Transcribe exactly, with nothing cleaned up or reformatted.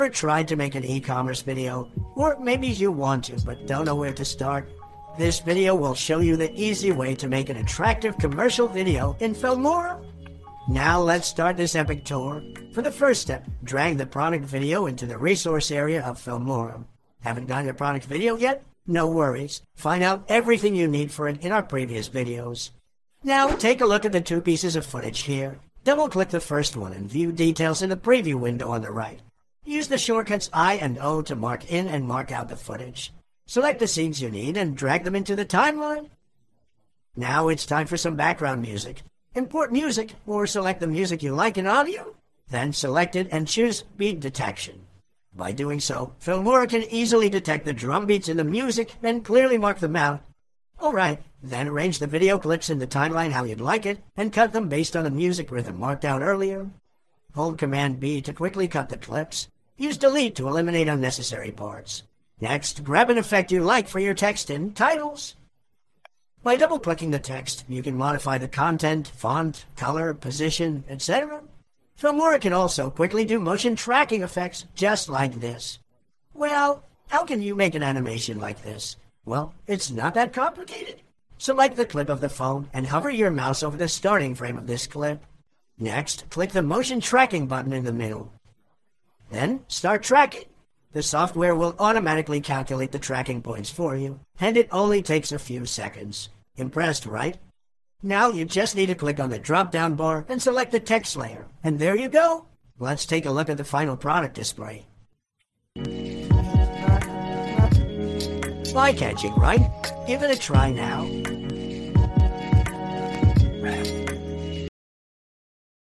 Ever tried to make an e-commerce video? Or maybe you want to, but don't know where to start? This video will show you the easy way to make an attractive commercial video in Filmora. Now let's start this epic tour. For the first step, drag the product video into the resource area of Filmora. Haven't done your product video yet? No worries. Find out everything you need for it in our previous videos. Now take a look at the two pieces of footage here. Double-click the first one and view details in the preview window on the right. Use the shortcuts I and O to mark in and mark out the footage. Select the scenes you need and drag them into the timeline. Now it's time for some background music. Import music or select the music you like in audio. Then select it and choose Beat Detection. By doing so, Filmora can easily detect the drum beats in the music and clearly mark them out. Alright, then arrange the video clips in the timeline how you'd like it and cut them based on the music rhythm marked out earlier. Hold Command B to quickly cut the clips. Use Delete to eliminate unnecessary parts. Next, grab an effect you like for your text and titles. By double-clicking the text, you can modify the content, font, color, position, et cetera. Filmora can also quickly do motion tracking effects just like this. Well, how can you make an animation like this? Well, it's not that complicated. Select the clip of the phone and hover your mouse over the starting frame of this clip. Next, click the motion tracking button in the middle. Then, start tracking. The software will automatically calculate the tracking points for you, and it only takes a few seconds. Impressed, right? Now you just need to click on the drop-down bar and select the text layer, and there you go. Let's take a look at the final product display. Eye-catching, right? Give it a try now.